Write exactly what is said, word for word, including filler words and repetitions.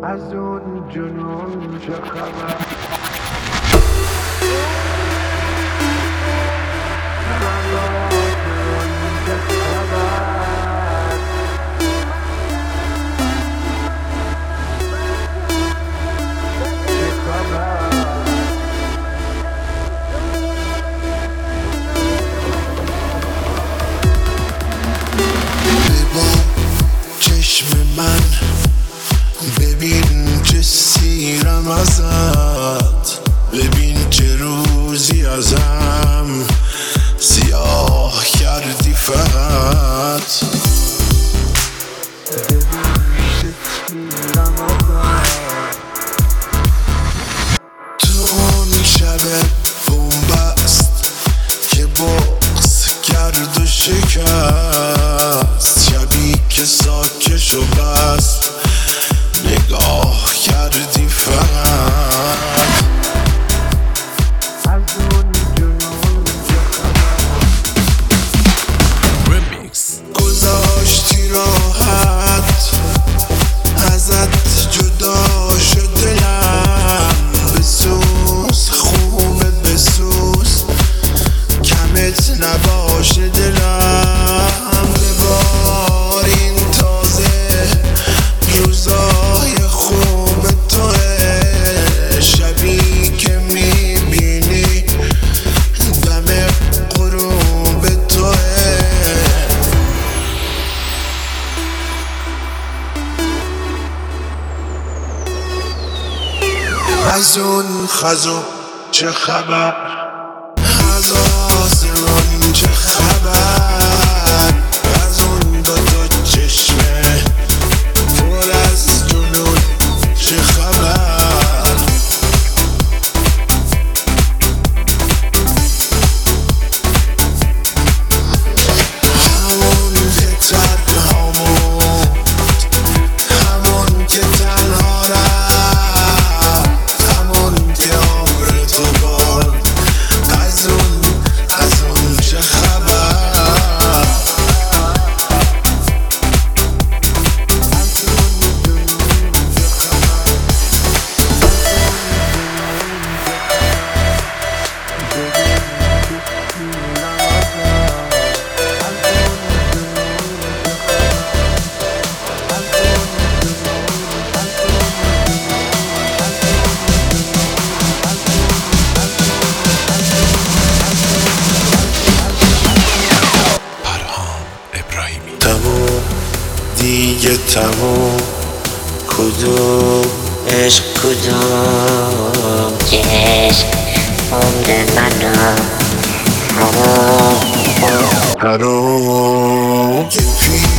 از اون جنون چه خبر؟ من ببین چه سیرم ازت، ببین چه روزی ازم سیاه کردی فقط. تو اون شب بومبست که بغض کرد و شکست، شبی که ساکش و بس نگاه کردی فقط. از اون جنون چه خبر؟ گذاشتی راحت ازت جدا شد دلم، بسوز خوبه بسوز کمت نباشه دلم. ببار این تازه روزای خوب توه، شبی که میبینی دم غروب توه. از اون خزو چه خبر؟ از آسمان چه خبر؟ از اون دوتا چشمه پر از جنون چه خبر؟ همون که تنها بود، همون که تنها رفت، همون که عمر تو باد. از اون از اون چه خبر؟ تموم دیگه تموم، کدوم عشق کدوم که عشق عمر منو حرام حرام که